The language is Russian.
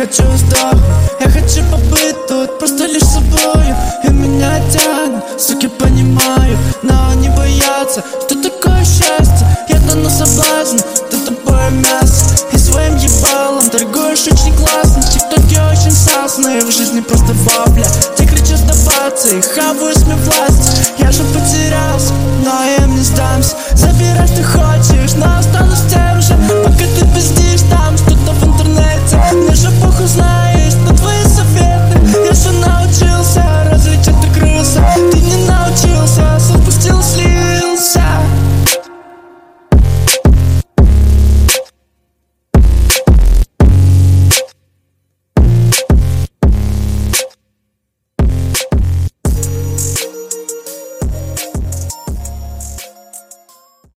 хочу сдохнуть, я хочу побыть тут просто лишь собою. И меня тянет, суки понимают, но они боятся, что